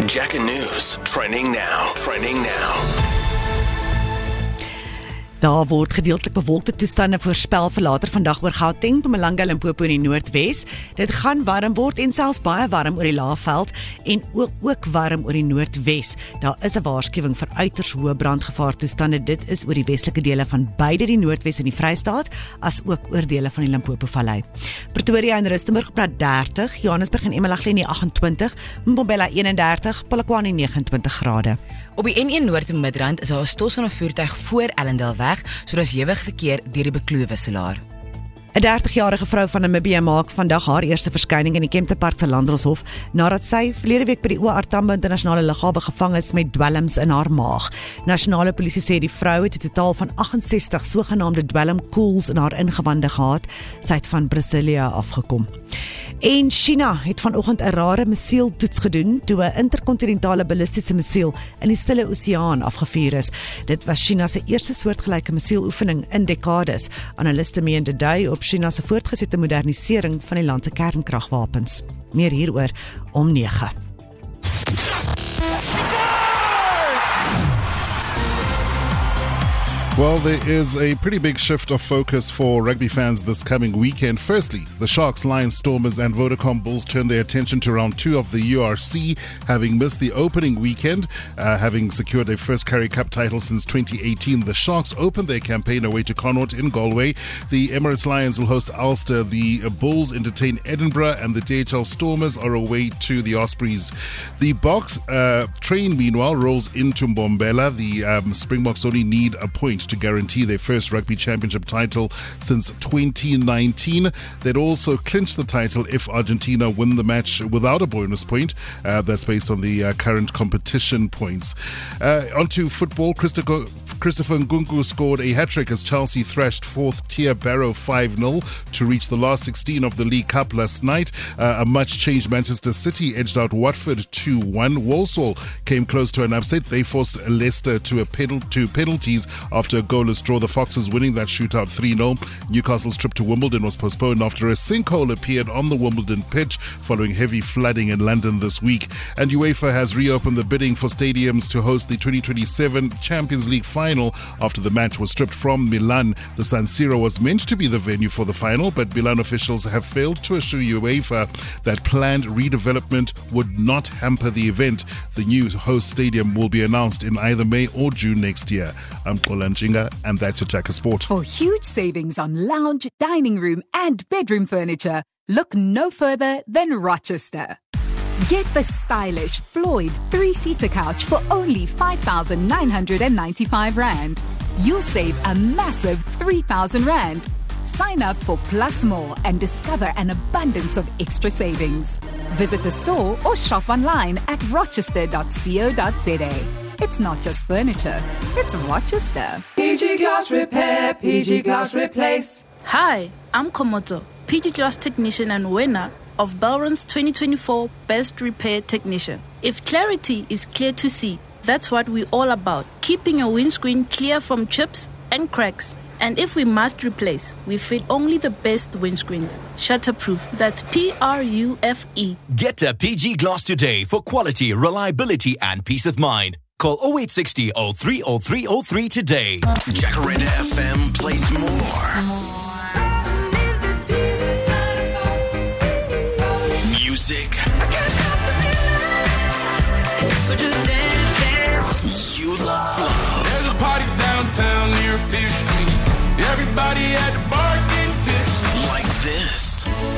Jacka News, trending now. Daar word gedeeltelik bewolkte toestande voorspel vir later vandag oor Gauteng, Mpumalanga, Limpopo in die Noordwes. Dit gaan warm word en selfs baie warm oor die Laagveld en ook warm oor die Noordwes. Daar is 'n waarskuwing vir uiters hoë brandgevaar-toestande. Dit is oor die westelike dele van beide die Noordwes en die Vrystaat, as ook oor dele van die Limpopo-vallei. Pretoria en Rustenburg op 30, Johannesburg en Emalaglen 28, Mbombela 31, Polokwane 29 grade. Op die N1 Noord en Midrand is daar 'n stilstaande voertuig voor Ellendale weg, so daar's ewige verkeer deur die Bekloof wisselaar. 'n 30-jarige vrou van Namibië maak vandag haar eerste verskyning in die Kempton Park se Landdroshof nadat sy verlede week by die OR Tambo internasionale lughawe gevang is met dwelms in haar maag. Nasionale polisie sê die vrou het 'n totaal van 68 sogenaamde dwelmkoels in haar ingewande gehad. Sy het van Brasilia afgekom. En China het vanoggend 'n rare missieltoets gedoen toe 'n interkontinentale ballistiese missiel in die Stille Oseaan afgevuur is. Dit was China se eerste soortgelyke missieloefening in dekades. Analiste meen dit dui op China se voortgesette modernisering van die land se kernkragwapens. Meer hieroor om 9. Well, there is a pretty big shift of focus for rugby fans this coming weekend. Firstly, the Sharks, Lions, Stormers and Vodacom Bulls turn their attention to round 2 of the URC, having missed the opening weekend, having secured their first Currie Cup title since 2018. The Sharks open their campaign away to Connaught in Galway. The Emirates Lions will host Ulster. The Bulls entertain Edinburgh and the DHL Stormers are away to the Ospreys. The Boks train, meanwhile, rolls into Mbombela. The Springboks only need a point to guarantee their first rugby championship title since 2019. They'd also clinch the title if Argentina win the match without a bonus point. That's based on the current competition points. Onto football, Christopher Nkunku scored a hat-trick as Chelsea thrashed fourth tier Barrow 5-0 to reach the last 16 of the League Cup last night. A much-changed Manchester City edged out Watford 2-1. Walsall came close to an upset. They forced Leicester to penalties after a goalless draw. The Foxes winning that shootout 3-0. Newcastle's trip to Wimbledon was postponed after a sinkhole appeared on the Wimbledon pitch following heavy flooding in London this week. And UEFA has reopened the bidding for stadiums to host the 2027 Champions League final after the match was stripped from Milan. The San Siro was meant to be the venue for the final, but Milan officials have failed to assure UEFA that planned redevelopment would not hamper the event. The new host stadium will be announced in either May or June next year. I'm Qolan Jinga, and that's your Jacka Sport. For huge savings on lounge, dining room and bedroom furniture, look no further than Rochester. Get the stylish Floyd 3-seater couch for only R5,995. You'll save a massive R3,000. Sign up for Plus More and discover an abundance of extra savings. Visit a store or shop online at rochester.co.za. It's not just furniture, it's Rochester. PG Glass Repair, PG Glass Replace. Hi, I'm Komoto, PG Glass Technician and winner of Belron's 2024 Best Repair Technician. If clarity is clear to see, that's what we're all about. Keeping your windscreen clear from chips and cracks. And if we must replace, we fit only the best windscreens. Shutterproof, that's PRUFE. Get a PG Glass today for quality, reliability and peace of mind. Call 0860 030303 today. Jacaranda FM plays more. Music. So just dance. You love. There's a party downtown near Fifth Street. Everybody at the bar getting tips. Like this.